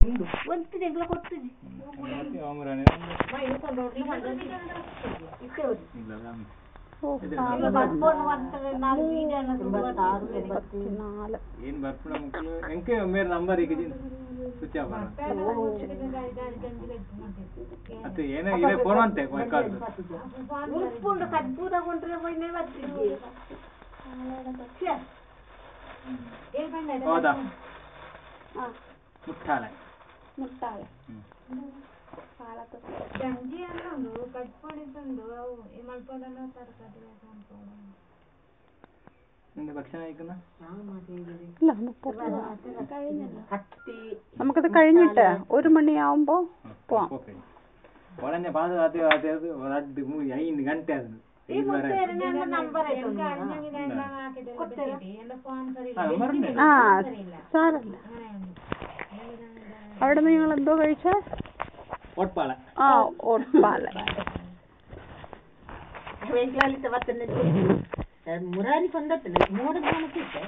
Number switch off ಏನೇ ಇದೆ phone ಅಂತೆ ಹೌದಾ ಮುಟ್ಟಾಳೆ ಮುಟ್ಟಾಳೆ ಗಂಜಿ ಅನ್ನೋದು ಕಟ್ಪೊಡಿ ತಂದು ಅವು ಮಲ್ಪೊಡನ್ನು ತರಕಾರಿ നിന്റെ ഭക്ഷണം കഴിക്കുന്ന നമുക്കത് കഴിഞ്ഞിട്ട് 1 മണിയാവുമ്പോ പോവാം. ഉടനെ പാത് അത് 5 ಗಂಟೆ ಅದು സാരല്ല. അവിടെ നിന്ന് നിങ്ങൾ എന്തോ കഴിച്ച? ഓട്പാള. ആ ഓട്പാള. ಮುರಾರಿ ಬಂದತ್ತಲ್ಲ 3 ಗಂಟೆ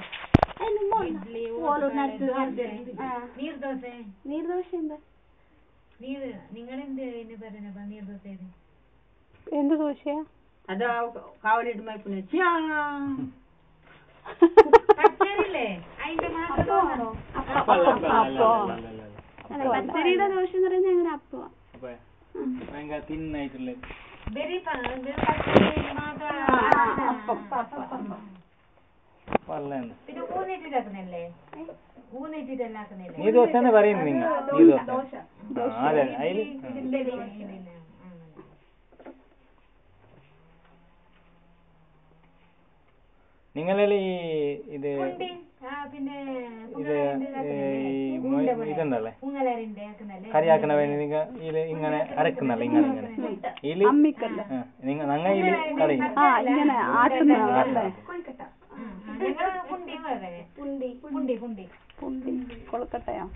നീർദോശ നിങ്ങളെന്ത് പറയുന്ന നീർദോശ എന്ത് ദോശയാ? അത് കാവലിട്ട് മൈപ്പിന് പച്ചരിയുടെ ദോശ എന്ന് പറയുന്നത് എങ്ങനെ അപ്പവാ ഭയങ്കര തിന്നായിട്ടുള്ള പിന്നെ ഊന്നിട്ടിട്ടാക്കുന്നല്ലേ നീ ദോശ എന്ന് പറയുന്നു നിങ്ങൾ നീ ദോശ അതെ അതിൽ നിങ്ങളെ ഈ ഇത് ഇതുണ്ടല്ലേ കറിയാക്കണ വേണ്ടി നിങ്ങൾ ഇത് ഇങ്ങനെ അരക്കുന്നല്ലേ ഇങ്ങനെ ഇങ്ങനെ ഞങ്ങൾ ഇതിൽ കളി കൊളക്കട്ടയോ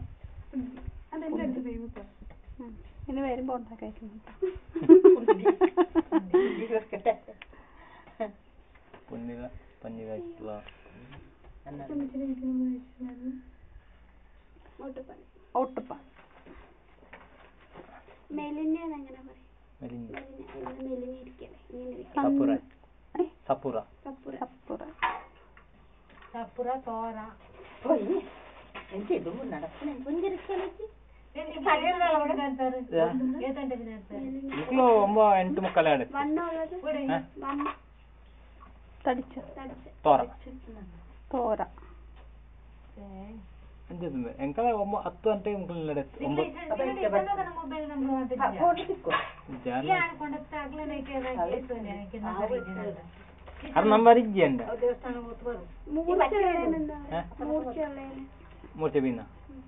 ഇനി വരുമ്പോ ഉണ്ടാക്കുന്നു പഞ്ഞിതായിട്ടുള്ള ഓട്ടുപ്പാൻ സപ്പുറ തോറ ఇంట్లో 8 ముక్కలాడు തോര ಎಂತಿದೆ ಎಂಕಲ 10 ಗಂಟೆ ಮುಕ್ಕಲಾಡು 9 ಅದು ನಂಬರ್ ಇಜ್ಜಿಯಂಡ ಮೂರ್ಛೆ ಬೀನ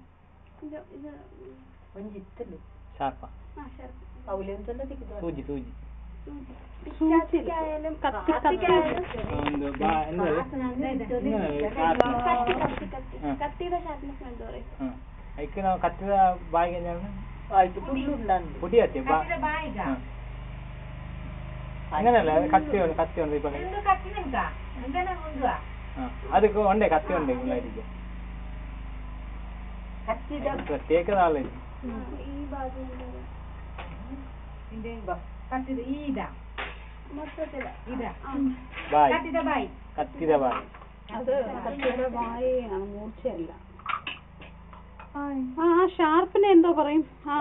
ಶಾರ್ಪ ಸೂಜಿ ಐಕೆ ನಾವು ಕತ್ತಿದ ಬಾಯಿಗೆ ಪುಡಿ ಹತ್ತಿ അങ്ങനല്ല കത്തി ഉണ്ട് ഇപ്പൊ അതൊക്കെ ഉണ്ടേ കത്തി ഉണ്ടേ പിള്ളേർക്ക് പ്രത്യേക നാളെ കത്തിത ബായ് മൂർച്ചയല്ല. ആ ഷാർപ്പിനെ എന്തോ പറയും?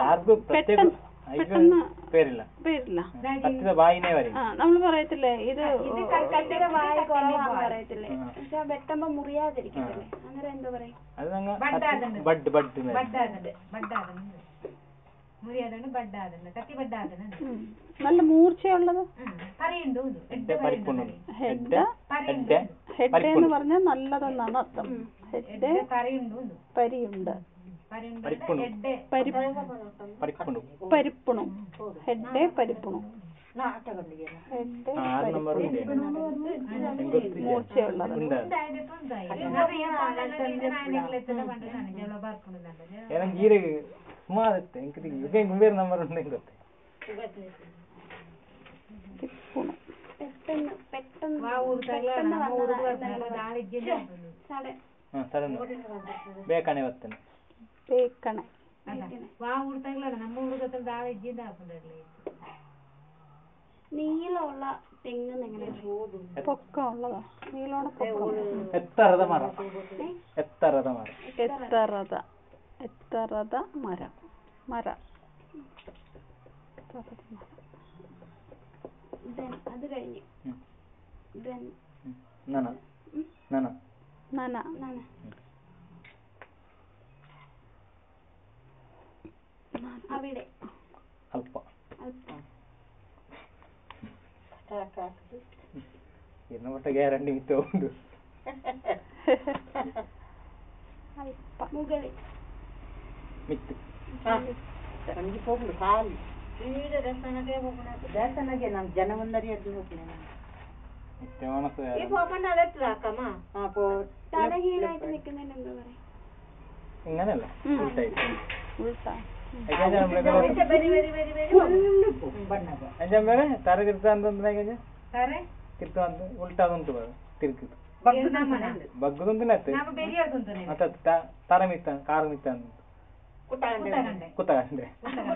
പേരില്ല കത്തിത ബായിനെ വരും. നമ്മൾ പറയത്തില്ലേ ഇത് പറയത്തില്ലേ വെട്ടുമ്പോ മുറിയാതിരിക്കത്തില്ലേ അങ്ങനെ എന്തോ പറയും? അത് ബഡ് നല്ല മൂർച്ചയുള്ളത് ഹെഡ് എന്ന് പറഞ്ഞാൽ നല്ലതെന്നാണ് അർത്ഥം. Head പരിയുണ്ട് പരിപ്പുണു head പരിപ്പുണു മൂർച്ചയുള്ളത്. ಬೇಕಣೆ ಬರ್ತೇನೆ ಬೇಕಣೆ വാ കൊടുത്തല്ലേ നമ്മ കൊടുക്കത്തിൽ താഴെ ഇജ്ജിന്റെ ആക്കുണ്ടല്ലേ നീളമുള്ള തെങ്ങ് എങ്ങനെ പൊക്കമുള്ളതാ നീളോടെ എത്തറത മരം എത്തറത മരം അത് കഴിഞ്ഞ് നന അവിടെ അല്പ ഇന്ന് മറ്റേ ഗ്യാരണ്ടി മിറ്റുണ്ട് മുകളിൽ മിത്ത് ಜನ ಒಂದರಿ തലകീഴായിട്ട് നിൽക്കുന്നതിന് എന്താ പറയാ ഇങ്ങനല്ല ತರ ಕಿರ್ತಾಂದ್ರೆ ಕಿರ್ತ ಉಲ್ಟಾದಂತು ತಿರ್ಕು ಬಗ್ಗದಂತ ತರ ಮಿತ್ತ ಕಾರ ಮಿತ್ತ ಕುತ್ತಗಂಡೆ ಕುತ್ತಗಂಡೆ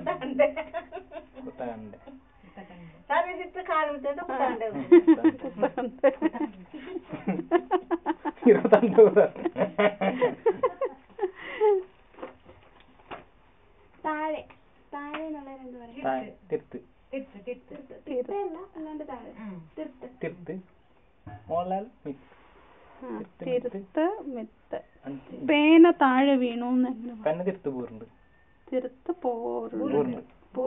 താഴെ താഴെ എന്നുള്ളത് എന്താ പറയാ തിർത്ത് അല്ലാണ്ട് താഴെ തിർത്ത് മോളാൽ തിരുത്ത് മിത്ത് പേന താഴെ വീണു പെണ്ണ് തിർത്ത് പോറുണ്ട് തിരുത്ത് പോറുണ്ട്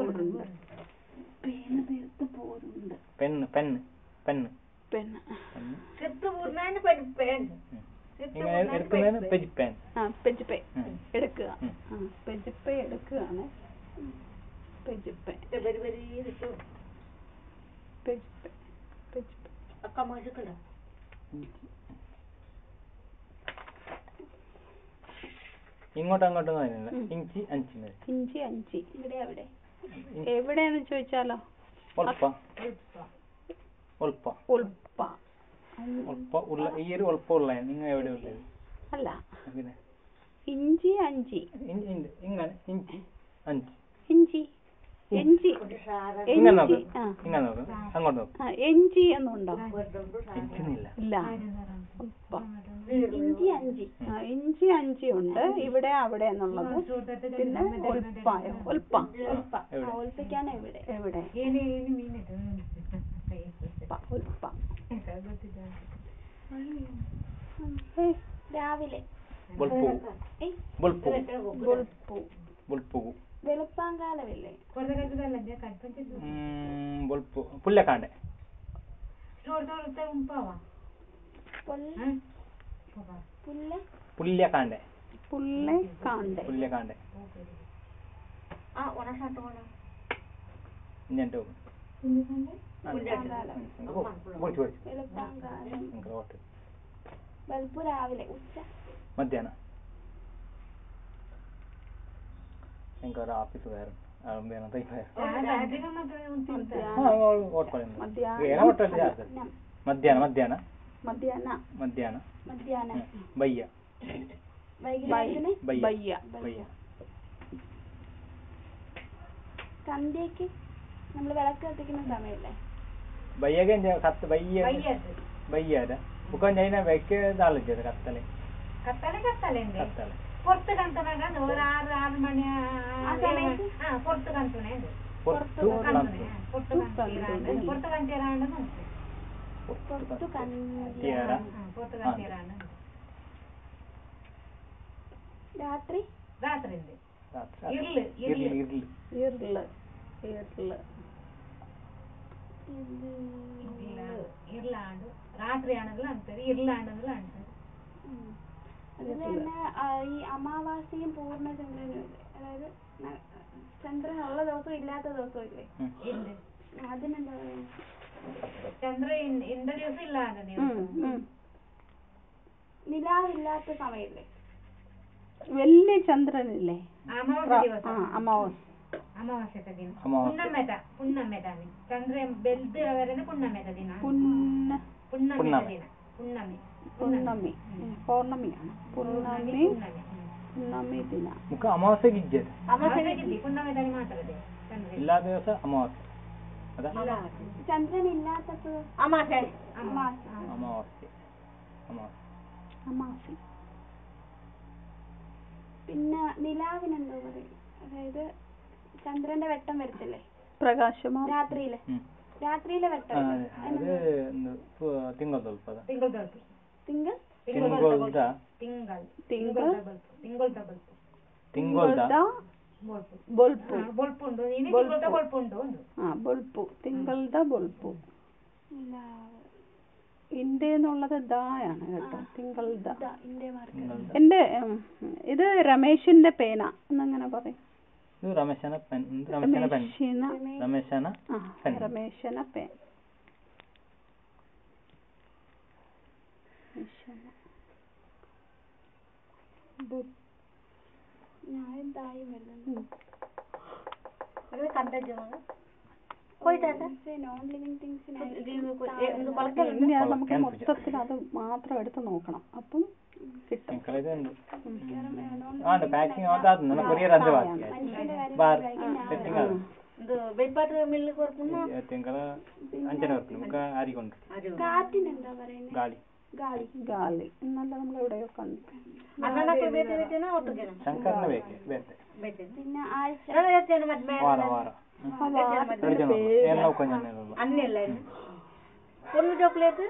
പേന തിരുത്ത് പോറുണ്ട് പെണ്ണ് പെണ്ണ് പെണ്ണ് പെണ്ണ് ഇങ്ങനെ എടുക്കുന്നതിന് പെജിപ്പേൻ പെജിപ്പേ എടുക്കുക പെജിപ്പേ എടുക്കുകയാണ് പെജിപ്പേ ഇങ്ങോട്ടും അങ്ങോട്ടും കാര്യമില്ല ഇഞ്ചി അഞ്ചി ഇവിടെ എവിടെ എവിടെയാന്ന് ചോദിച്ചാലോ ഒൽപ്പ ഉള്ള ഈ ഒരു ഒൽപ്പ ഉള്ള നിങ്ങൾ എവിടെ ഉള്ളത് അല്ല ഇഞ്ചി ഇങ്ങനെ ഇഞ്ചി ഇങ്ങനെ നോക്ക് അങ്ങോട്ട് നോക്ക് എഞ്ചി എന്നുണ്ടോ ഇല്ല ഇഞ്ചി അഞ്ചി ഉണ്ട് ഇവിടെ അവിടെ എന്നുള്ളത് പിന്നെ ഒൽപ്പയ്ക്കാണ് എവിടെ രാവിലെ വെളുപ്പാങ്കാലമില്ലേ പുല്ലക്കാണ്ടെ പുല്ലക്കാണ്ടെ രാവിലെ ഉച്ച മധ്യാഹ്നം എനിക്കൊരു ഓഫീസ് വേറെ മധ്യാഹ്നം ബയ്യ സന്ധ്യക്ക് നമ്മള് വിളക്ക് കത്തിക്കുന്ന സമയല്ലേ ബയ്യൊക്കെ ബയ്യാര ഒക്കെ ഞാൻ വെക്കാളിച്ചത് കത്തല് പുറത്ത് കണ്ടുണ ഒരു 6 മണി പുറത്ത് കണ്ടുണ പുറത്ത് കണ്ടിരാണ്ട് രാത്രി ഇരുളാണ്ട് രാത്രിയാണെങ്കിലും അനത്തത് ഇരുളാണെങ്കിലും അനത്തത് അതിൽ തന്നെ ഈ അമാവാസിയും പൂർണ്ണചന്ദ്രനും അതായത് ചന്ദ്രനുള്ള ദിവസവും ഇല്ലാത്ത ദിവസവും ഇല്ലേ അതിനെന്താ പറയുക ചന്ദ്രൻ ഇന്ന ദിവസം ഇല്ലാതെ നിലാവില്ലാത്ത സമയല്ലേ വലിയ ചന്ദ്രനില്ലേ ಅಮಾವಾಸ್ಯದ ದಿನ ಪುಣ್ಣಮೆದ ಚಂದ್ರ ಬೆಲ್ದು ಅವರನ್ನ ಪುಣ್ಣಮೆದ ದಿನ ಪೌರ್ಣಮಿയാണ് ಪೌರ್ಣಮಿ ಹುಣ್ಣಮ್ಮಿ ದಿನ. ಮುಖ ಅಮಾವಾಸ್ಯೆಗೆ ಇಜ್ಜೆದು. ಅಮಾವಾಸ್ಯೆಗೆ ಹುಣ್ಣಿಮೆ ದಿನ ಮಾತ್ರ ಇದೆ ಚಂದ್ರ ಇಲ್ಲ ದಿವಸ ಅಮಾವಾಸ್ಯೆ. ಅದ ಚಂದ್ರನ ಇല്ലാത്തപ്പോൾ ಅಮಾವಾಸ್ಯೆ അമാവാസ്യ. അമാസി. പിന്നെ നിലാവിനെന്തോ പറയും, അതായത് ചന്ദ്രന്റെ വെട്ടം വരത്തില്ലേ പ്രകാശമാ രാത്രിയിലെ രാത്രിയിലെ വെട്ടം അത് തിങ്കൾ തൊൽപ്പದ തിങ്കൾ ತಿಂಗೊಳ್ದ ಬೊಲ್ಪು ಬೊಲ್ಪುಂಡು ನೀನು ತಿಂಗೊಳ್ದ ಬೊಲ್ಪುಂಡು ಬೊಲ್ಪು തിങ്കളുടെ ബൊൽപ്പു. ഇന്ത്യ എന്നുള്ളത് ദായാണ് കേട്ടോ, തിങ്കളുടെ. എന്റെ ഇത് രമേശിന്റെ പേന എന്നങ്ങനെ പറയും. രമേശന പെൻ. രമേശന പേൻ. ഞാൻ എന്തായി വരുന്നു നമുക്ക് മൊത്തത്തിൽ അത് മാത്രം എടുത്ത് നോക്കണം, അപ്പം കിട്ടും. ഗാലി എന്നല്ല നമ്മൾ എവിടെയോ കണ്ടു. പിന്നെ ആഴ്ച ചോക്ലേറ്റ്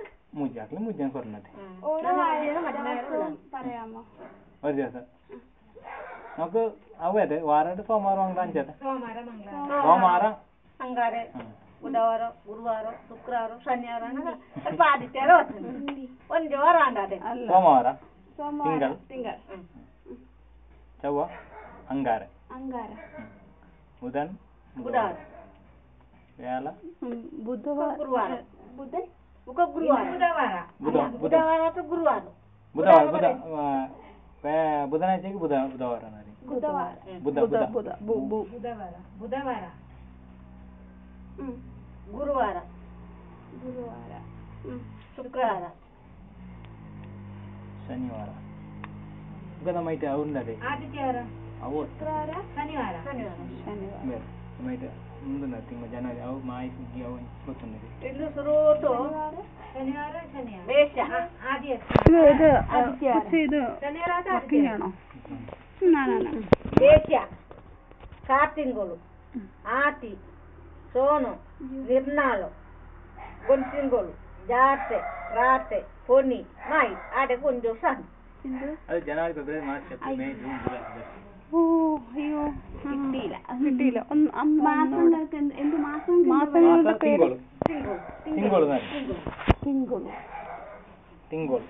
പറയാമോ? ഒരു ദിവസം നമുക്ക് ಅವೇ ವಾರ ಸೋಮವಾರ ಅಂಚೆ ಸೋಮವಾರ ಅಂಗಾರೆ ಬುಧವಾರ ಗುರುವಾರ ಶುಕ್ರವಾರ ಶನಿವಾರ ಸ್ವಲ್ಪ ಆದಿತ್ಯವಾರ ಒಂದು ವಾರ ಅಂಡಾದೆ ಸೋಮವಾರ തിങ്കൾ ചൊവ്വ ಅಂಗಾರ ಬುಧನ್ ಬುಧವಾರ ವ್ಯಾಳ ಬುಧವಾರ ಗುರುವಾರ ബുധൻ ಗುರುವಾರ ಬುಧವಾರ ಅಥವಾ ಗುರುವಾರ ಬುಧನಾഴ്ചക്ക് ಬುಧವಾರ ಬುಧವಾರ ಗುರುವಾರ ಶುಕ್ರವಾರ ಶನಿವಾರ ನಮ್ಮೈತೆ ಅವನ್ನದೇ ಆದಿತ್ಯವಾರ ಅವು ಶನಿವಾರ ನಮ್ಮೈತೆ ಮುಂದಿನ ತಿಂಗಳು ಜನವರಿ ಅವು ಮಾಯಿ ಸುಗ್ಗಿ ಅವು ಗೊತ್ತುಂಟು ಇನ್ನು ಶುರುಟು ಶನಿವಾರ ಬೇಷ ശനിയാണോ? ಬೇಷ ಕಾರ್ತಿಂಗಳು ಆಟಿ ಸೋನು ನಿರ್ನಾಳು ಗೊಂತಿಂಗಳು ಜಾತೆ ರಾತೆ ಪೊನಿ ಮಾಯಿ ಆಡೆ ಕೊಂಚ ಸಣ್ಣ ಅದು January February March April May June July August. ഓ അയ്യോ കിട്ടിയില്ല. മാസങ്ങൾക്ക് എന്ത് മാസങ്ങളുടെ പേര്? ತಿಂಗಳು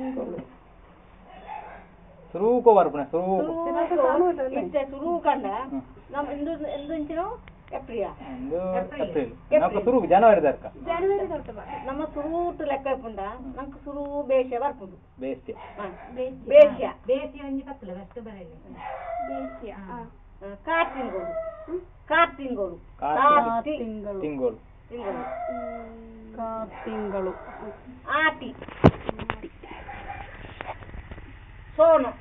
ಸುರೂಕೋ ಬರ್ಪಣೆ ಸುರೂಕು ಶುರು ಕಂಡ ನಮ್ಮ ಎಂದಿಂಚಿನೋ ಏಪ್ರಿಲ್ നമുക്ക് ಸುರು ಜನವರಿ ದರ್ಕ ജനുവരി തൊട്ട് ನಮ್ಮ ಸುರೂಟ್ ಲೆಕ್ಕ ಪುಂಡ ನಮ್ಗೆ ಸುರು ಬೇಷ ಬರ್ಪುಂಡು ಬೇಸ್ಯ ಬೇಸಿಯ ಒಂಜಿ ಕತ್ತಲೆ ಅಷ್ಟು ಬರಲ್ಲ ಬೇಸಿಯ ಕಾರ್ತಿಂಗಳು ಆಟಿ ಸೋನು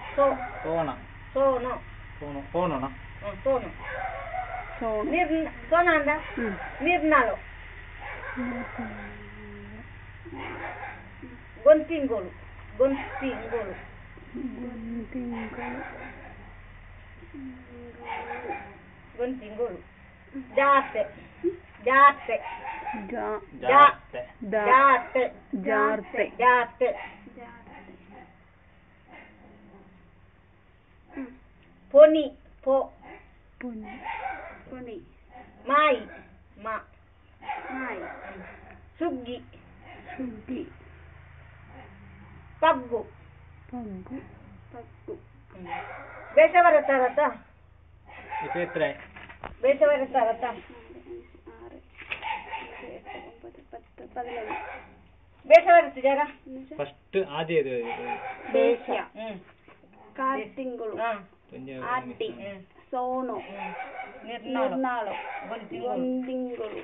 ಸೋನಂದ ನಿರ್ನಾಳು ಗೊಂತಿಂಗಳು ಜಾತೆ ಪೊನಿ ಮಾಯಿ ಸುಗ್ಗಿ ಪಗ್ಗು ಬೇಷ ಬರುತ್ತಾರತ್ತ ಬೇಷ ಬರುತ್ತಾರತ್ತ ಬೇಷ ಬರುತ್ತೆ ಜರ ಫಸ್ಟ್ ಆದಿಯದು ಬೇಷ ಕಾರ್ತಿಂಗಳು ಆಟಿ ಸೋನು ನಿರ್ನಾಳು ಗೊಂತಿಂಗಳು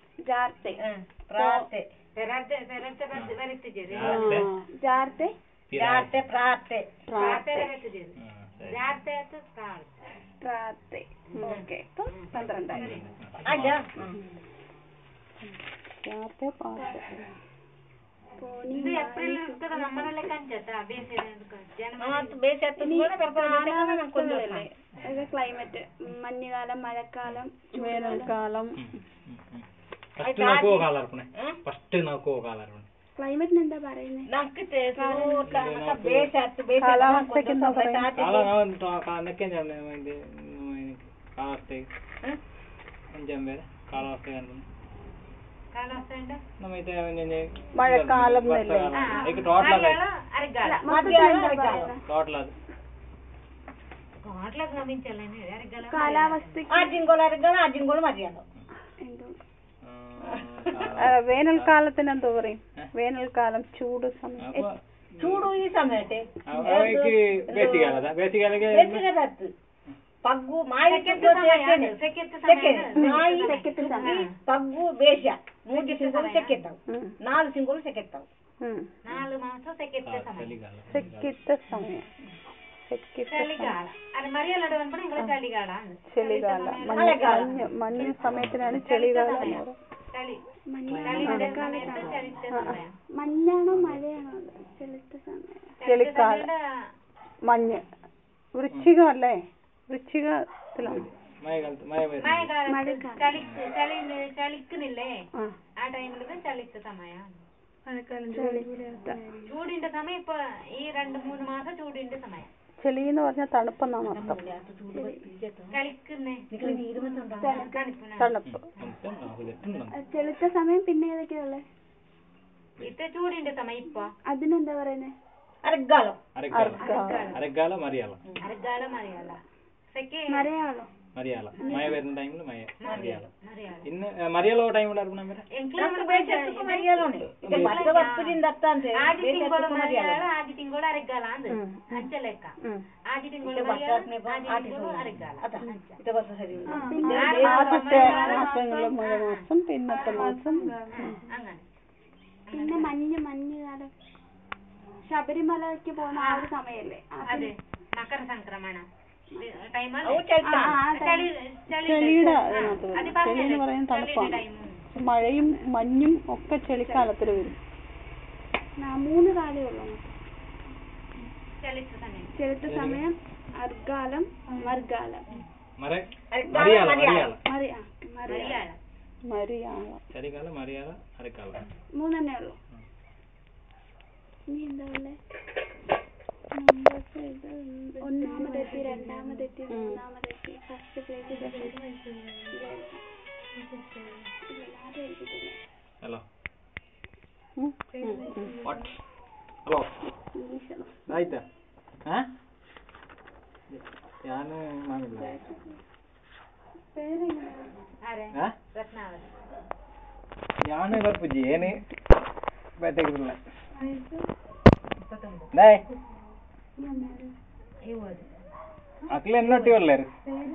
ಜಾರ್ತೆ ಪ್ರಾತೆ ಜಾರ್ತೆ പ്രാത്തെ പ്രാത്തെ ഓക്കെ. ഇപ്പം 12 ಇದು ಏಪ್ರಿಲ್ ಇರ್ತದ ನಮ್ಮನೆಲ್ಲ ಕಂಚತ್ತ ക്ലൈമറ്റ് മഞ്ഞുകാലം, മഴക്കാലം, വേനൽക്കാലം. ക്ലൈമറ്റിന് എന്താ പറയുന്നത്? കാലാവസ്ഥക്ക് എന്താ പറയുന്നത്? മഴക്കാലം വേനൽക്കാലത്തിന് എന്തോ പറയും? വേനൽക്കാലം, ചൂട് സമയം. ಚೂಡು ಈ ಸಮಯತೆ ಪಗ್ಗು ಮಾಯಿ ಪಗ್ಗು ಬೇಷ 3 ಸಿಂಗೋಲು ಸೆಕ್ಕೆತ್ತಾವು 4 ಸಿಂಗೋಲು ಸೆಕ್ಕೆತ್ತಾವು 4 ಮಾಸ ಸೆಕ್ಕೆತ್ತ ಸಮಯ ചളികാല. മഞ്ഞ് സമയത്തിനാണ് ചളികാലം. മഞ്ഞാണോ മഴയാണോ? ചളിക്കാലം, മഞ്ഞ്. വൃശ്ചികം അല്ലേ? വൃശ്ചികത്തിലാണ് ചളിക്കുന്നില്ലേ ആ ടൈമിലൊക്കെ ചളിച്ച സമയം. ചൂടിന്റെ സമയം ഇപ്പൊ ഈ 2-3 മാസം ചൂടിന്റെ സമയം. ചെളി എന്ന് പറഞ്ഞാൽ തണുപ്പെന്നാണ് അർത്ഥം. തണുപ്പ്. ചെളിച്ച സമയം പിന്നെ ഏതൊക്കെയുള്ള? ചൂടിന്റെ സമയം ഇപ്പൊ അതിനെന്താ പറയുന്നത്? അരക്കാലം. മലയാളം മഴ വരുന്ന ടൈമിൽ മലയാളം. ഇന്ന് മലയാളം ടൈമിൽ മാസം, പിന്നത്തെ മാസം. പിന്നെ മഞ്ഞുകാലം, ശബരിമലയ്ക്ക് പോകുന്ന ആ ഒരു സമയല്ലേ? അതെ, മകര സംക്രമണ ചെളിയുടെ ചെളിന്ന് പറയുന്ന തണുപ്പാണ്. മഴയും മഞ്ഞും ഒക്കെ ചെളിക്കാലത്തിൽ വരും. 3 കാലേ ഉള്ളൂ ചെളുത്ത സമയം. അർഗാലം, മർഗാലം, മലയാളം. മൂന്നെണ്ണേ ഉള്ളൂ. ഇനി എന്താ ഉള്ളേ? ഒന്നാമതെത്തി, രണ്ടാമതെത്തി, മൂന്നാമതെത്തി, ഫസ്റ്റ് പേജ്. ഹലോ ഹലോ ആയിട്ടാ ഞാന് ഞാന് ಬರ್ಪುಜಿ ಏನೇ ಬೇಟೆಗಿಲ್ಲ ಅಕ್ಲೆ ಎನ್ನೊಟ್ಟಿ ಒಳ್ಳೆರು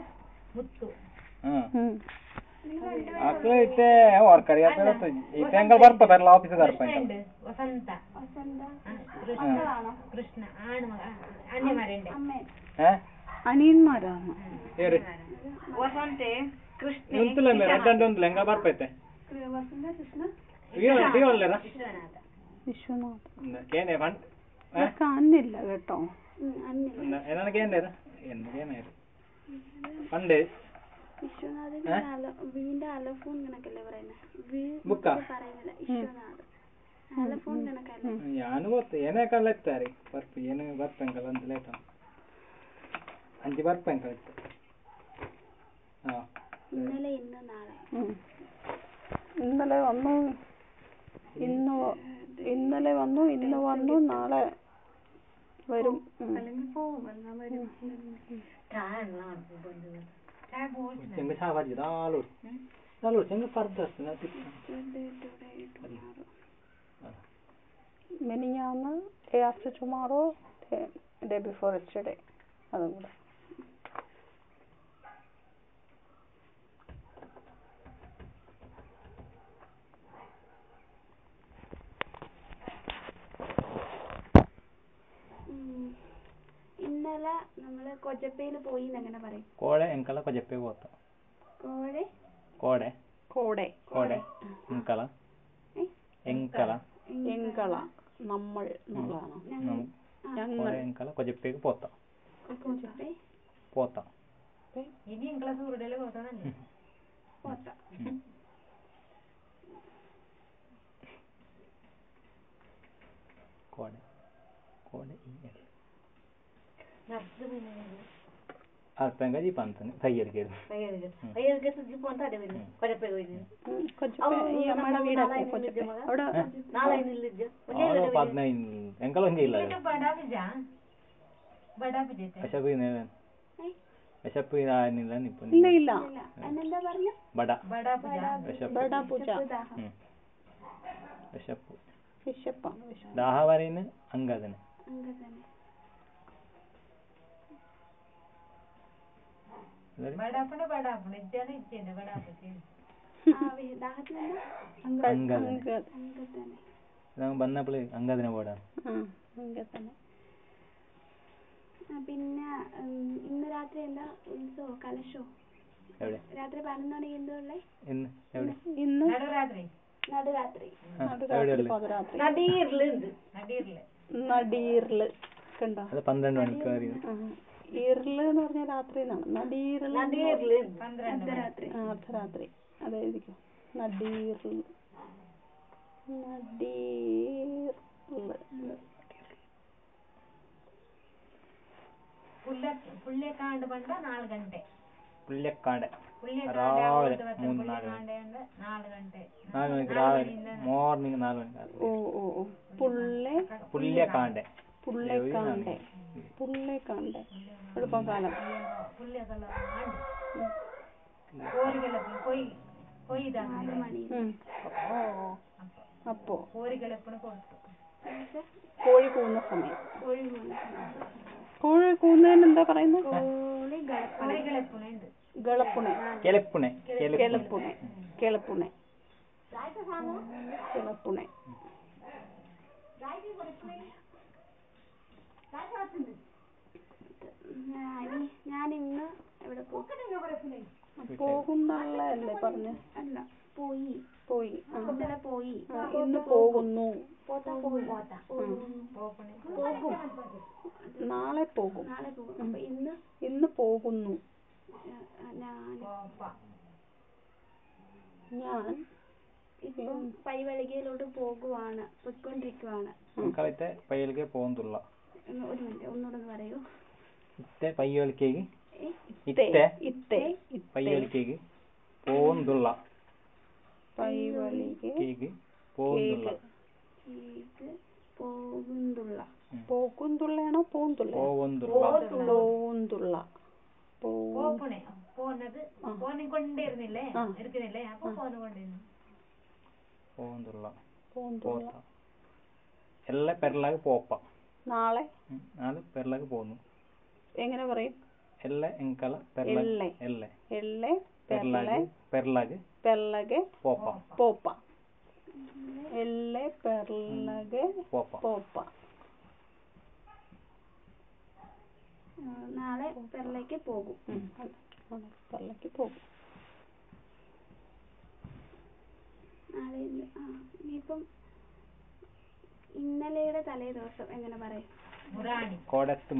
ಅಕ್ಲೆ ಇತ್ತೆ ವರ್ಕರಿ ಇತ್ತೆ ಎಂಗ ಬರ್ಪದಲ್ಲ ಆಫೀಸ್ ಬರ್ಪ ವಸಂತ ಕೃಷ್ಣ ಅನಿಯನ್ಮಾರಾണ് ವಸಂತೆ ಕೃಷ್ಣ ಉಂತಲ್ಲ ರೆಡ್ಡಂಡು ಉಂತಲ್ಲ ಎಂಗ ಬರ್ಪೈತೆ വിശ്വനാഥ് കേനെ ഫണ്ട് അന്നില്ല കേട്ടോ. ഏതാണ് കേണ്ടത് എന്തൊക്കെയാണ് പണ്ട് വിശ്വനാഥിന്റെ വീന്റെ അലഫോൺ കണക്കല്ലേ പറയുന്നത്? പറയുന്നില്ല വിശ്വനാഥ് അലഫോൺ കണക്കല്ലേ? ഞാൻ ಗೊತ್ತು ಏನೇ ಕಲೆಕ್ತಾರೆ ಬರ್ಪ ಏನು ಬರ್ಪಂಕಲ್ಲ ಅಂತ ಲೇಟ 5 ಬರ್ಪಂಕಲ್ಲ ഇന്നലെ ഇന്ന് നാളെ. ഇന്നലെ വന്നു, ഇന്നലെ വന്നു, ഇന്ന് വന്നു, നാളെ വരും. ചെങ്ങ സാവാജി ദാലൂർ ചെങ്ങ ഫർദർ മെനിഞ്ഞാന്ന്, day after tomorrow, day before yesterday. അതും കൂടെ കൊജപ്പയില് പോയി എങ്ങനെ പറയും? കോടെ എങ്കല കൊജപ്പേ പോത്ത. കോടെ കോടെ കോടെ കോടെ എങ്കല എങ്കല എങ്കള നമ്മൾ എന്നുള്ളതാണോ? ഞങ്ങൾ കോടെ എങ്കല കൊജപ്പേക്ക് പോത്ത. കൊജപ്പേ പോത്ത. ഇനി എങ്കള സൂര്യയില് പോത്തതല്ലേ? പോത്ത. കോടെ കോടെ Nafsu bini. അർത്ഥം കഴി പന്തന് തയ്യൽക്കായിരുന്നു. അയ്യർക്ക് സുജി പോണ്ട അതെ ബini. കൊഴപ്പേ പോയിന്. ഈ അമ്മയുടെ വീടല്ലേ കൊച്ചപ്പേ? അവിടെ നാളെ നില്ലിജ. ഓരോ 15 എങ്കലൊന്നും ചെയ്യില്ല. വിശപ്പ് നേവൻ വിശപ്പ് ഇതായിരുന്നില്ല ഇപ്പൊ. ഇല്ല ഇല്ല എന്താ പറഞ്ഞു? ബട ബടാ പൂജ വിശപ്പ് വിശപ്പാണ്. ദാഹ പറയുന്ന അങ്കദന്. വന്നപ്പോള് അങ്കദനെ പോടാ. പിന്നെ ഇന്ന് രാത്രി എന്താ ഉത്സവോ കലശോ? എവിടെ രാത്രി 11 മണിക്ക് എന്തോ ഉള്ളേ? ഇന്ന് എവിടെ? ഇന്ന് നടുരാത്രി നടീറില് കണ്ടോ? അത് 12 മണിക്ക് അറിയുന്നു. ഈറില് എന്ന് പറഞ്ഞാൽ രാത്രി എന്നാണ്. നടീറില് അർദ്ധരാത്രി അതായിരിക്കും. നടീറില് പുള്ളിയക്കാണ്ട് പണ്ട 4 ಗಂಟೆ. പുള്ളിയക്കാട് രാവിലെ രാവിലെ 3-4 മണിക്ക് രാവിലെ മോർണിംഗ് 4 മണിക്ക്. ഓ ഓ ഓ പുള്ളിയക്കാണ്ട് പുള്ളിയക്കാണ്ട് എളുപ്പകാലം. അപ്പോ കോഴി കൂവുന്ന സമയം. കോഴി കൂവുന്നതിന് എന്താ പറയുന്നത്? ഗളപ്പുണെ കെലപ്പുണെ ഞാൻ ഇന്ന് എവിടെ പോകുന്നല്ലേ പറഞ്ഞു? അല്ല പോയി ഇന്നലെ പോയി ഇന്ന് പോകുന്നു. നാളെ പോകും. അപ്പൊ ഇന്ന് പോകുന്നു. ഞാൻ ഇപ്പം പൈവളികയിലോട്ട് പോയിക്കൊണ്ടിരിക്കുവാണ്. മക്കളത്തെ പയ്യലിക്ക് പോകുന്നുള്ള. ഒരു മിനിറ്റ് ഒന്നുകൂടെ പറയൂ. ഇത്തെ പയ്യലിക്കേക്ക് പയ്യലിക്കേക്ക് പോകുന്നുള്ള. പയ്യലിക്കേക്ക് പോകുന്നുള്ള. പോകുന്തുള്ളയാണോ പോകുന്തുള്ള? എല്ലാ പെരലാക്ക് പോപ്പ. നാളെ പെരലാക്ക് പോകുന്നു. എങ്ങനെ പറയും? എല്ല എങ്കല പെർലകെ പോപ്പ. എല്ലെ പെർലകെ പോപ്പ. നാളെ പെർലേക്ക് പോകും. നാളെ ഇനിയിപ്പം ഇന്നലെയുടെ തലേ ദിവസം എങ്ങനെ പറയും? കോടത്ത്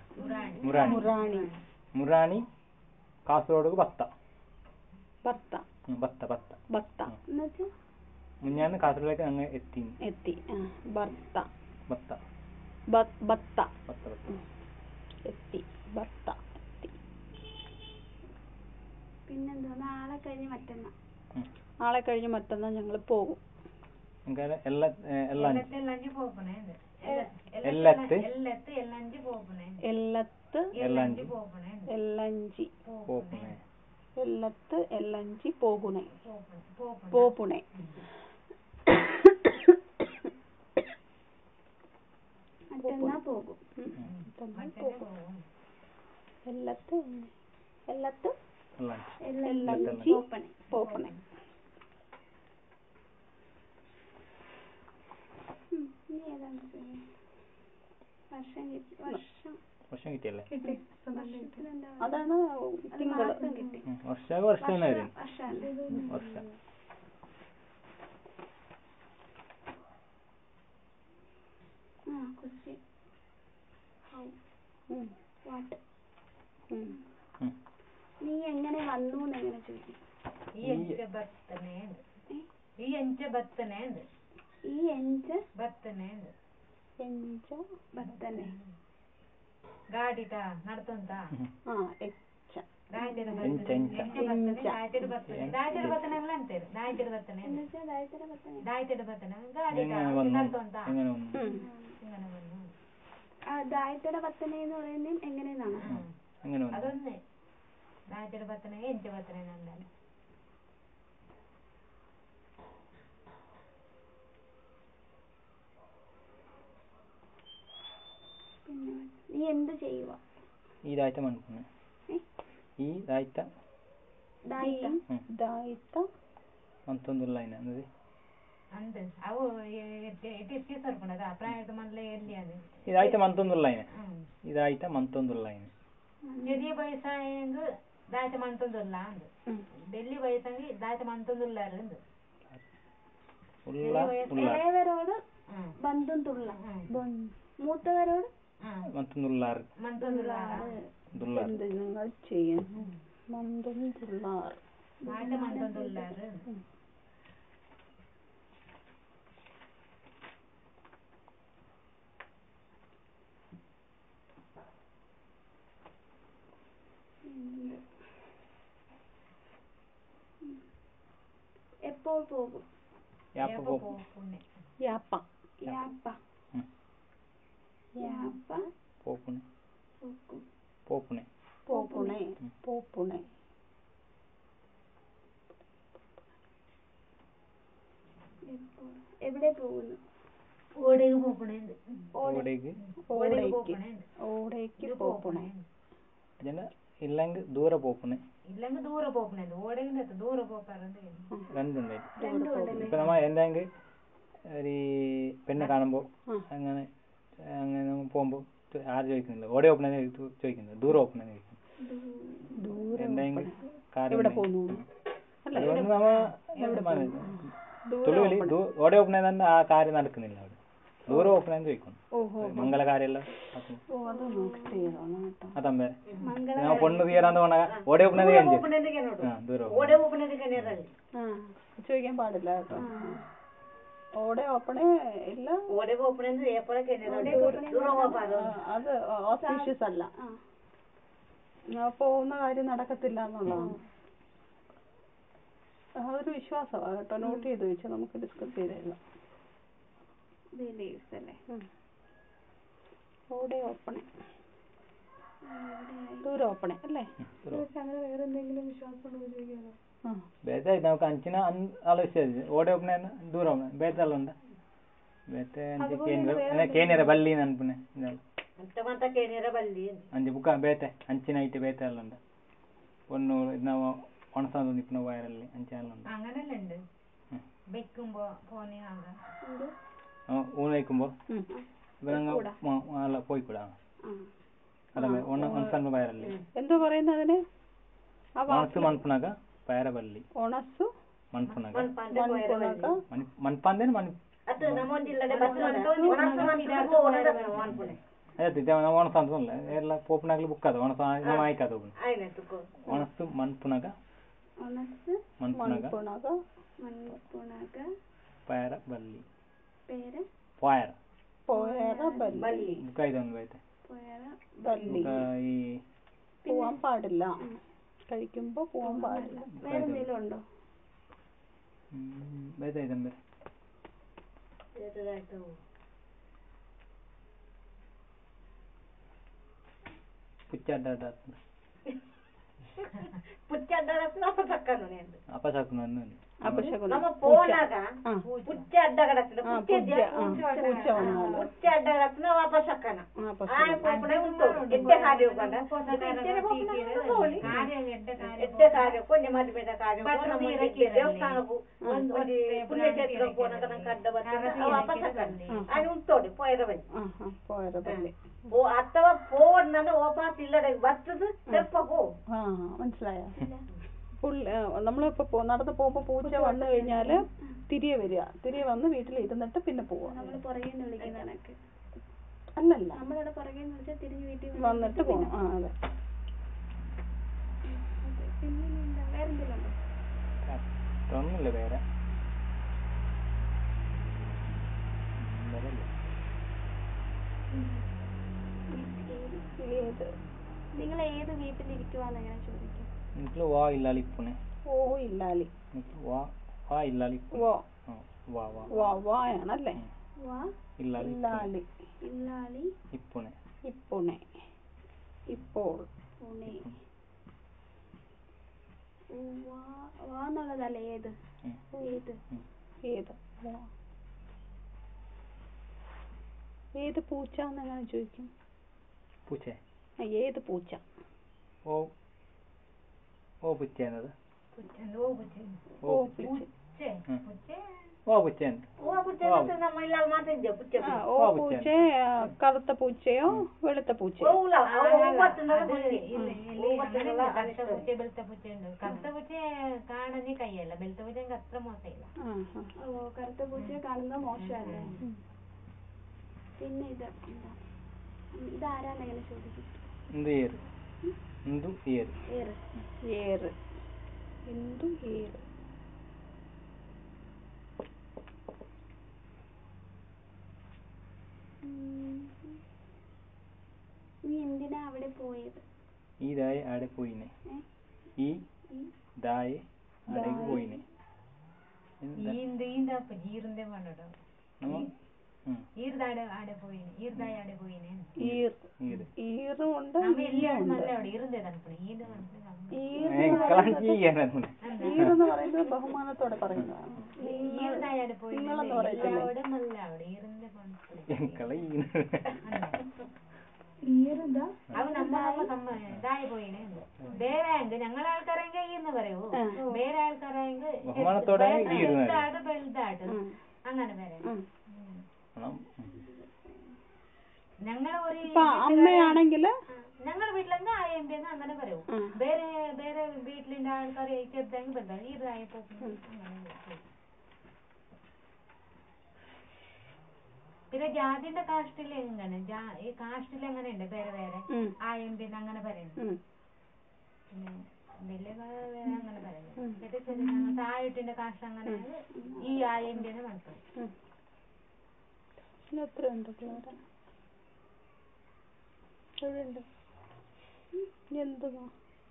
മുറാണി കാസർഗോഡ് ബത്ത എന്നുവെച്ചാ മുന്നാണ് കാസർഗോഡിലേക്ക് അങ്ങ് എത്തി. പിന്നെന്താ? നാളെ കഴിഞ്ഞ് മറ്റന്നാ ഞങ്ങൾ പോകും. എല്ലത്ത് എല്ലഞ്ചി പോകുണേ. മറ്റന്നാ പോകും. എല്ലഞ്ചി പോപ്പണേ. വർഷം കിട്ടിയല്ലേ അതാണ് തിങ്കള്. വർഷം തന്നെ വരും വർഷം. നീ എങ്ങനെ വന്നു എങ്ങനെ ചോദിക്കും? ഈ എഞ്ച ಬರ್ತನೆ ಗಾಡಿಟ ನಡ್ತಂತ ದಾಯ್ತಿರ ಬರ್ತನೆ ಎಲ್ಲ ಅಂತಾರೆ. ದಾಯ್ತಿರ ಬರ್ತನೆ ಗಾಡಿಟ ನಡ್ತಂತ ഇങ്ങനെ വന്നു. ദായത്തയുടെ പത്തനെ എന്ന് പറയുന്നത് എങ്ങനെയെന്നാണ്? അതൊന്ന് ദായത്തയുടെ പത്തനെ എന്റെ പത്തനെ എന്താണ്? നീ എന്ത് ചെയ്യുക? ഈ ദായിത്ത മൺപുണ്ണ് ഈ ദായിത്ത ಮಂತೊಂದುಲ್ಲ ಏನಂದ್ರೆ ಅಂದ ಅವು ಎಟ್ಟಿ ಸರ್ಕೊಂಡದ ಪ್ರಾಯದ ಮನ್ಲೆ ಎಲ್ಲಿ ಅದು ಇದಾಯ್ತ ಮಂತೊಂದುಲ್ಲ ಏನೆ ಇದಾಯ್ತ ಮಂತೊಂದುಲ್ಲ ಏನೆ ചെറിയ വയസ്സായെങ്കിൽ ദായത്തെ മണത്തൊന്നുമില്ല ഉണ്ട്. വലിയ വയസ്സെങ്കിൽ ദായത്തെ മണത്തൊന്നുമില്ലാറുണ്ട്. ഇളയവരോട് ബന്ധം തുള്ള, മൂത്തവരോട് മന്തുള്ളാറ് നിങ്ങൾ ചെയ്യുന്നു മന്തുള്ളാർ ദായത്തെ മണത്തൊന്നുമില്ലാറ്. എപ്പോൾ പോകും? എവിടെ പോകുന്നു? ഓടേക്ക് പോപ്പണേണ്ട്. ഇല്ലെങ്കിൽ ദൂരെ പോപ്പണേ. ഇല്ലെങ്കിൽ ദൂരെ പോപ്പണേണ്ട്. ഓടേക്ക് ദൂരെ പോക്കാറുണ്ട്. രണ്ടുണ്ടായി. ഇപ്പൊ നമ്മ എന്തെങ്കിൽ ഒരു പെണ്ണെ കാണുമ്പോ അങ്ങനെ അങ്ങനെ പോകുമ്പോ ആരും ചോദിക്കുന്നില്ല ഓടെ ഓപ്പണേ ചോദിക്കുന്നത്, ദൂരെ ഓപ്പണേ ചോദിക്കുന്നത്. എന്തെങ്കിലും കാര്യം അതുകൊണ്ട് നമ്മ തുളുവില് ഓടെ ഓപ്പണേ തന്നെ ആ കാര്യം നടക്കുന്നില്ല. അവിടെ ദൂരെ ഓപ്പണേ ചോദിക്കുന്നു. മംഗള കാര്യമെല്ലാം അതമ്പേ ನಾವು ಪೊಣ್ಣು ತೀರಾಂತ ಹೋದಾಗ ಓಡೆ ಉಪನದಿ ದೂರ ചോദിക്കാൻ പാടില്ല കേട്ടോ. ഓടെ ഓപ്പണേ ഇല്ല, അത് ഓസ്പീഷ്യസ് അല്ല. പോകുന്ന കാര്യം നടക്കത്തില്ല എന്നുള്ളതാണ്. അതൊരു വിശ്വാസമാണ് കേട്ടോ. നോട്ട് ചെയ്ത് വെച്ചാൽ നമുക്ക് ഡിസ്കസ് ചെയ്തേക്കാം. ഓടെ ഓപ്പണേ ദൂരം ഓപ്പണേ അല്ലേ? അങ്ങനെ വേറെ എന്തെങ്കിലും വിശ്വാസം ചോദിക്കാനോ? നമുക്ക് അഞ്ചിന ആലോചിച്ചു ഓടെ ഓപ്പണേ ദൂരം ഓപ്പണേ ಬೇತಲ್ಲುಂಡ ಬೇತೆ ಕೇನಿಯರ ಬಲ್ಲಿ ಅನ್ಪುನೆ ಅಂಜಿ ಬುಕ್ಕ ಬೇತೆ ಅಂಚಿನೈಟ್ ಬೇತೆ ಅಲ್ಲುಂಡ ಒಂದು ನಾವು ಒಣಸಾದ ನಿಪ್ಪಿನ ವಯರಲ್ಲಿ ಅಂಚಿನಲ್ಲುಂಡ അങ്ങനെല്ലാം ഉണ്ട്. വെക്കുമ്പോ പോനെ ഊണ് വയ്ക്കുമ്പോ അല്ല പോയിക്കൂടാ. അതല്ലേ ഒണസാൻ വയറല്ലേ എന്തോ പറയുന്നത് അതിന്? ഒണസ് മൺപുണക പയറബല്ലി ഒണസ്സു മൺപുണക മൺപാന്തേന് മൺ ಒಣಸಾಂತಲ್ಲ ಎಲ್ಲ ಪೋಪನಾಗ್ಲಿ ಬುಕ್ ಅದ ಒಣಸ ಆಯ್ಕದ ಒಣಸು ಮಣ್ಪುಣಗ ಪಯರ ಬಲ್ಲಿ ಪಯರ ബുക്ക് ചെയ്തൊന്ന് പോയത്തെ ഈ പോവാൻ പാടില്ല, കഴിക്കുമ്പോ പോവാൻ പാടില്ല. വേറെ എന്തെങ്കിലും ഉണ്ടോ? ಅಪ್ಪ ಸಾಕು അപശകുനം. നമ്മ പോനാക ആ. പുച്ച അഡ്ഡ കിടക്കുന്ന ആ, പൂച്ച വന്നാല് പുച്ച അഡ്ഡ കിടക്കുന്ന അപശക്കന അപശകുനം. ആ പോപ്പടെ ഉಂಟು ಎಡ್ಡೆ ಕಾರ್ಯ ಕೊಂಡ ಎಡ್ಡೆ ಕಾರ್ಯ ಕೊಂಚ ಮದುವೆದ ಕಾರ್ಯ ನಮ್ಮ ದೇವಸ್ಥಾನಕ್ಕೂ ಒಂದು ಪುಣ್ಯಕ್ಷೇತ್ರ ಪೋನಕ ಕಡ್ಡ ಬರ್ತದೆ ಅಪಶಕನ ಅದು ಉಂಟೋಡಿ ಪೋಯರಬಲ್ಲಿ പോയതല്ലേ. ഓ അഥവാ പോവുന്ന ഓപ്പാസ് ഇല്ലടെ വത്തത് ചെപ്പോ ആ മനസ്സിലായോ? നമ്മളിപ്പോ നടന്ന് പോകുമ്പോ പൂച്ച വന്നു കഴിഞ്ഞാല് തിരികെ വരിക, തിരികെ വന്ന് വീട്ടിൽ ഇരുന്നിട്ട് പിന്നെ പോവാ. നമ്മള് പുറകെ വിളിക്കുന്നതൊക്കെ അല്ലല്ല, നമ്മളിവിടെ പുറകെ വിളിച്ചാൽ തിരിഞ്ഞ് വീട്ടിൽ വന്നിട്ട് പോവാം. ആ അതെ. പിന്നെ എന്താ വേറെന്തെങ്കിലും ഉണ്ടോ? ഒന്നുമില്ല വേറെ. നിങ്ങൾ ഏത് വീട്ടിലിരിക്കുവാന്ന് എങ്ങനെ ചോദിക്കും? ఇంట్లో వా ఇల్లాలి ఇప్పునే. ഓ ഇല്ലാലി. వా వా ఇల్లాలి. വോ వా వా വാ വായാണല്ലേ. വാ ఇల్లాలి ഇല്ലാലി. ഇല്ലാലി ഇప్పుനെ. ഇപ്പുണെ. ഇപ്പോൾ. പുണെ. വാ എന്നുള്ളതല്ല ഏത്? ഏത്? ഏത്? വാ. ഏത് പൂച്ച എന്നെങ്ങനെ ചോദിക്കും? പൂച്ചേ. ഏത് പൂച്ച? ഓ ഓ പൂച്ചേനത്. ഓ പൂച്ച. ഓ പൂച്ചേൻ. ഓ പുച്ച നമ്മ ഇല്ല മാത്രം ഇല്ല പുച്ച ഓ പൂച്ച കറുത്ത പൂച്ചയോ വെളുത്ത പൂച്ചയോ? ഓല ഓപ്പത്തുന്നത് ಬೆಳ್ತ ಪೂಚೆ ಉಂಟು. ಕರ್ತ ಪೂಚೆ കാണുന്ന കയ്യല്ല, ಬೆಳ್ತ ಪೂಚೆ അത്ര മോശമില്ല. കറുത്ത പൂച്ചയെ കാണുന്നത് മോശമല്ലേ? പിന്നെ ഇതാരാന്ന് എങ്ങനെ ചോദിക്കും? എന്ത് ഏറ്? എന്തു ഏറ്? ഏറ്. ഏറ്. എന്തു ഏറ്? നീ എന്തിനാ അവിടെ പോയത്? ഈ ദായ ആടെ പോയിനെ. ഈ ദായ ആടേക്ക് പോയിനെ. ഈറിന്റെ പണ്ടോ ഈറുണ്ട്. ഈറെന്ന് പറയുന്നത് ബഹുമാനത്തോടെ പറയുന്നതാണ്. നിങ്ങളെന്ന് പറയുന്നത് അത് ഇതായ പോയിനെ. വേറെ ആങ്ക് ഞങ്ങളെ ആൾക്കാരെങ്കിൽ ഈന്ന് പറയൂ, വേറെ ആൾക്കാരെങ്കിൽ ബെൽതാട് ബെൽതാട് അങ്ങനെ പറയാം. ഞങ്ങളെ ഒരു അമ്മയാണെങ്കില് ഞങ്ങളുടെ വീട്ടിലെങ്കിൽ ആയമ്പെന്ന് അങ്ങനെ പറയും. വേറെ വേറെ വീട്ടിലിന്റെ ആൾക്കാർ ചെറുതെങ്കിൽ ബെൽതാട് ഈതായ പോകും. പിന്നെ ജാതിന്റെ കാസ്റ്റില് എങ്ങനെ ഈ കാസ്റ്റിൽ എങ്ങനെ ഉണ്ട് വേറെ വേറെ ആയമ്പെന്ന് അങ്ങനെ പറയുന്നു. പിന്നെ വലിയ അങ്ങനെ പറയുന്നത് താഴെട്ടിന്റെ കാസ്റ്റ് അങ്ങനെ ഈ ആയമ്പെന്ന് മനസ്സിലാവും. എത്ര ഉണ്ട് പിള്ളേരെ? എന്തുവാ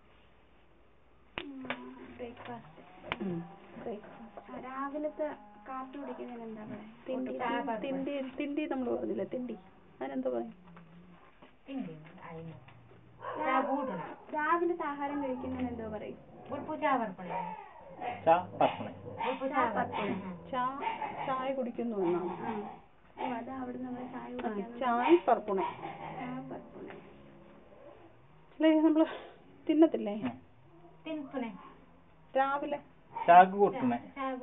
ബ്രേക്ക്ഫാസ്റ്റ്? രാവിലത്തെ കാപ്പി കുടിക്കുന്നതിന് എന്താ പറയാ? തിണ്ടി. തിണ്ടി നമ്മൾ പറഞ്ഞില്ലേ, തിണ്ടി. അതിനെന്താ പറയാ? രാവിലത്തെ ആഹാരം കഴിക്കുന്നതിന് എന്തോ പറയും? ചായ കുടിക്കുന്നു എന്നാണ്. അതാ അവിടെ നമ്മള് ചായ കുടിക്കാൻ ചായ പർപ്പുണെ. നമ്മള് തിന്നത്തില്ലേ രാവിലെ? ചാക്ക് കൂട്ടണേ.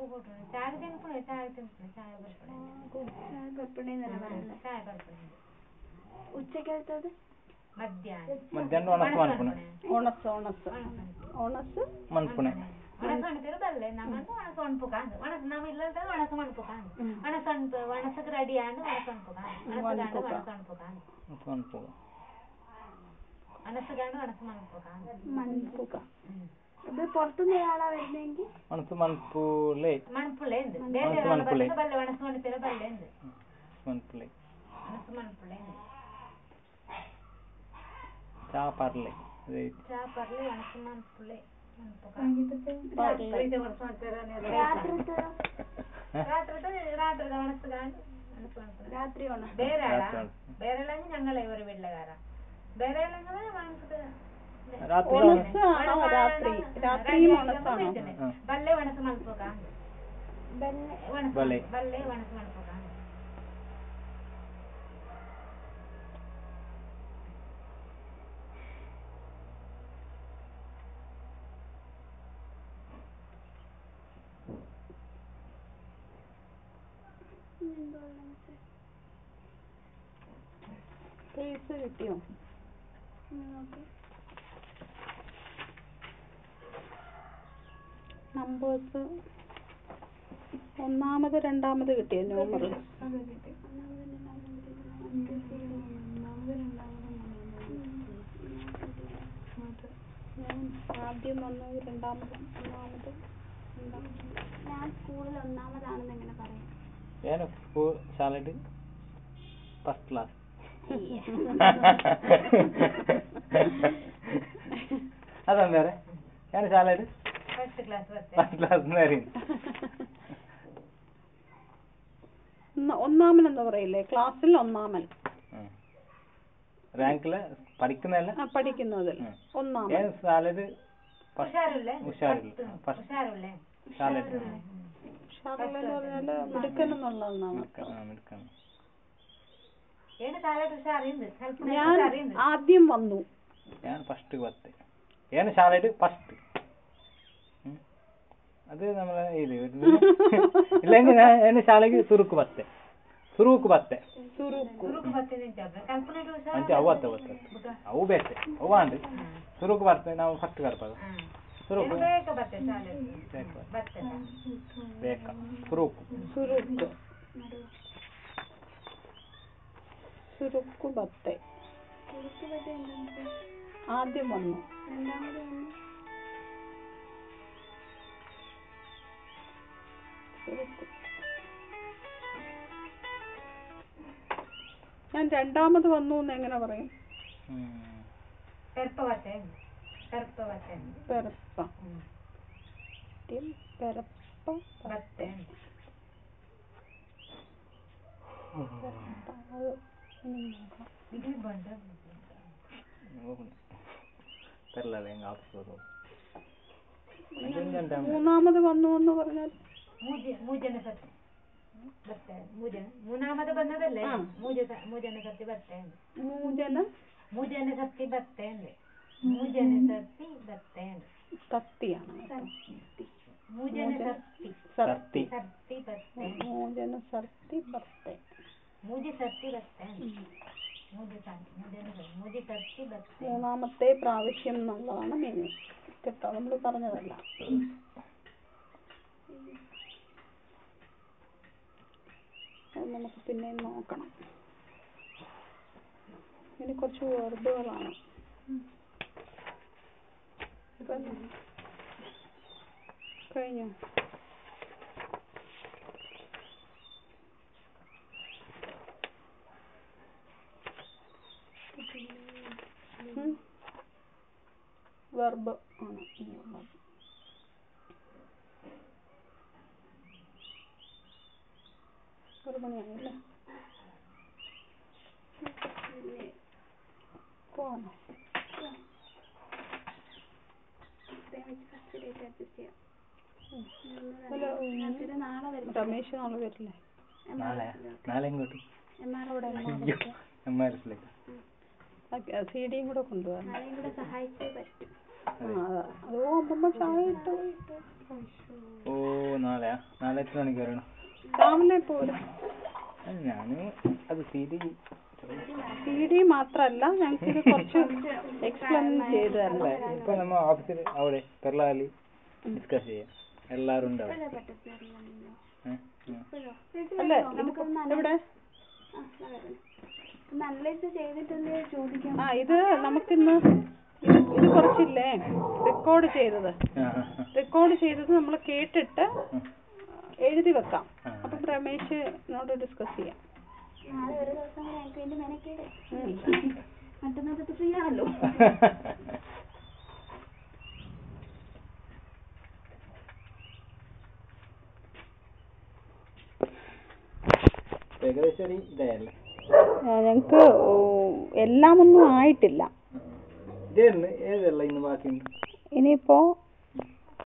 ഉച്ചക്കലത്തത് മധ്യാഹ്നം ഉണസ് മൺപുണെ. ഓണസ് മൺപുണെ. ಒಣಸಕ್ ರೆಡಿ ಆಂಡ್ മൺപുക. ഇത് പുറത്തുനിന്ന് ഒരാളാ വരുന്നെങ്കിൽ മൺപുളേ. ചാപ്പർലെ. രാത്രി ഓണം. ಬೇರೆ ഞങ്ങളെ ഒരു വീട്ടിലെകാരാ. ಬೇರೆ രാത്രിയും ഓണസാണോ? ಬಲ್ಲೆ ಒಣಸ ಮಲ್ಪೋಕ ಬಲ್ಲೆ ಬಲ್ಲೆ ಒಣಸ್ ಮಾಡ್ಕೊಳ പേഴ്സ് കിട്ടിയോ? നമ്പേഴ്സ് ഒന്നാമത് രണ്ടാമത് കിട്ടിയോ? നമ്പർ ആദ്യം വന്നത് രണ്ടാമത് ഒന്നാമത് ഞാൻ സ്കൂളിൽ ഒന്നാമതാണെന്ന് എങ്ങനെ പറയാം? ಏನು ಶಾಲೆಡ್ ಫಸ್ಟ್ ಕ್ಲಾಸ್ അതെന്താ ഞാൻ ಶಾಲೆಡ್ ഫസ്റ്റ് ക്ലാസ് ഒന്നാമൻ എന്ന് പറയില്ലേ? ക്ലാസ്സിൽ ഒന്നാമൻ, റാങ്കില് പഠിക്കുന്നതല്ല പഠിക്കുന്നതിൽ ഒന്നാമൻ. ಏನು ಶಾಲೆಡ್ ഉഷാറില്ലേ? ಹುಷಾರಿಲ್ಲ ಫಸ್ಟ್ ഉഷാറില്ലേ? ಶಾಲೆಡ್ ഉഷാറില്ലെന്ന് പറഞ്ഞാല് മിടുക്കനെന്നുള്ളതാണ്. മിടുക്കൻ. ಏನು ಶಾಲೆಡ್ ಉಷಾರಿಂದ ಸ್ವಲ್ಪ ഞാൻ ಉಷಾರಿಂದ ആദ്യം വന്നു. ഞാൻ ഫസ്റ്റ് ബർത്ത്. ಏನು ಶಾಲೆಡ್ ಫಸ್ಟ್. അത് നമ്മളെ ഇത് ഇല്ലെങ്കിൽ ഞാൻ ಏನು ಶಾಲೆಗೆ ಸುರುಕು ಬತ್ತೆ ಸುರುಕು ಬತ್ತೆ ಸುರುಕು ಬರ್ತೇನೆ ಕಲ್ಪನೆ ಅಂಚೆ ಅವತ್ತು ಅವು ಬೇತೆ ಅವು ಅಂದ್ ಸುರುಕು ಬರ್ತೇವೆ ನಾವು ಫಸ್ಟ್ ಕರ್ಪದು ಸುರುಕು ಬೇಗ ಬರ್ತೇವೆ ಶಾಲೆ ಬರ್ತೇವೆ ಬೇಕ ಸುರುಕು സുരുക്ക് സുരുക്കു ബത്തെ. ആദ്യം വന്നു. രണ്ടാമത് വന്നു. ഞാൻ രണ്ടാമത് വന്നു എന്ന് എങ്ങനെ പറയും? പെരപ്പ ബರ್ತೇನೆ പെരപ്പ ബರ್ತೇನೆ പെരപ്പ പെരപ്പ ಬರ್ತೇನೆ ಇದು ಬಂದ തരല്ലേ എങ്ങ ആഫീസ് മൂന്നാമത് വന്നു എന്ന് പറഞ്ഞാൽ ಮೂಜನ ಸರ್ತಿ ಬರ್ತೇನೆ ಮೂನಾಮದ ಬಂದದല്ലേ ಮೂಜನ ಸರ್ತಿ ಬರ್ತೇನೆ ಮೂಜನ ಸರ್ತಿ ಬರ್ತೇನೆ ಮೂಜನ ಸರ್ತಿ ಬರ್ತೇನೆ സത്യാണ്. ಮೂಜನ ಸರ್ತಿ സർത്തി ಸರ್ತಿ ಬರ್ತೇನೆ മൂജന സർത്തി ബർത്തെ. ಮೂಜಿ ಸರ್ತಿ ಬರ್ತೇನೆ മൂജി സർത്തി ബರ್ತೇನೆ. മൂന്നാമത്തെ പ്രാവശ്യം എന്നുള്ളതാണ് മീനിങ് കേട്ടോ, നമ്മൾ പറഞ്ഞതല്ല. അത് നമുക്ക് പിന്നെ നോക്കണം. ഇനി കുറച്ച് വെർബുകളാണ്. കഴിഞ്ഞു. വെർബ് ആണ് ഇനിയുള്ളത്. ഒരു മണിയായില്ലേ? പോവാനോ? രമേശ് നാളെ വരില്ലേ? നാളെ ഇങ്ങോട്ട് സി ഡിയും കൂടെ കൊണ്ടുപോകാൻ. അത് പോകുമ്പോ ചായ ഇട്ട് ഓ നാളെയാ? നാളെ എത്ര മണിക്ക് വരണം? രാവിലെ പോരും. ഞാന് അത് സി ഡി മാത്രല്ല, ഞങ്ങൾക്ക് കുറച്ച് എക്സ്പ്ലെയിൻ ചെയ്ത് തരണ്ടേ? ഇപ്പൊ നമ്മ ഓഫീസിൽ അവിടെ പെർളാലി ഡിസ്കസ് ചെയ്യാം. എല്ലാരും ഉണ്ട് അവിടെ. അല്ലേ? എവിടെ? ഇത് നമുക്കിന്ന് ഇത് കുറച്ചില്ലേ റെക്കോർഡ് ചെയ്തത് നമ്മൾ കേട്ടിട്ട് എഴുതി വെക്കാം. അപ്പൊ രമേശിനോട് ഡിസ്കസ് ചെയ്യാം. മറ്റന്നാൾ ഫ്രീ ആണല്ലോ. ഏകദേശം ഇതായല്ലേ? ഞങ്ങക്ക് എല്ലാം ഒന്നും ആയിട്ടില്ല. ഏതല്ല ഇന്ന് ബാക്കിയുണ്ട്? ഇനിയിപ്പോ